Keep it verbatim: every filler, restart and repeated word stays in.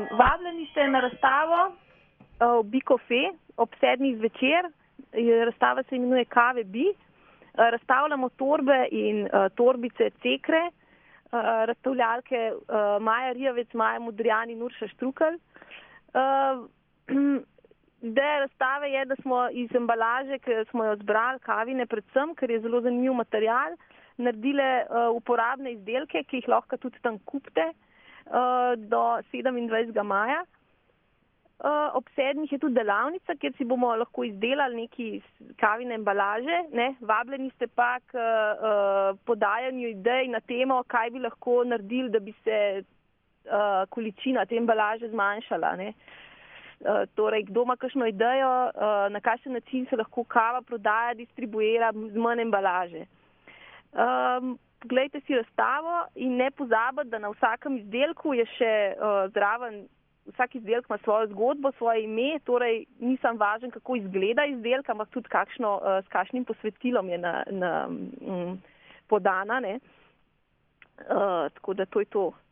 vabljeni ste na razstavo uh, v Bikofe ob sedmih zvečer. Razstava se imenuje Kave Bi. Uh, razstavljamo torbe in uh, torbice Cekre, uh, razstavljalke uh, Maja Rijavec, Maja Modrijani in Urša Štrukelj. Uh, Ideja razstave je, da smo iz embalaže, ki smo jo zbrali, kavine predvsem, ker je zelo zanimiv material, naredile uh, uporabne izdelke, ki jih lahko tudi tam kupite uh, do sedemindvajsetega maja. Uh, ob sedmih je tudi delavnica, kjer si bomo lahko izdelali neki kavine embalaže. Ne? Vabljeni ste pa k uh, podajanju idej na temo, kaj bi lahko naredili, da bi se uh, količina te embalaže zmanjšala. Ne? Uh, torej, kdo ima kakšno idejo, uh, na kakšen način se lahko kava prodaja, distribuira z manj embalaže. Um, poglejte si razstavo in ne pozabiti, da na vsakem izdelku je še uh, zraven, vsak izdelek ima svojo zgodbo, svoje ime, torej nisem važen, kako izgleda izdelek, ampak tudi kakšno, uh, s kakšnim posvetilom je na, na, um, podana. Ne? Uh, tako da to je to.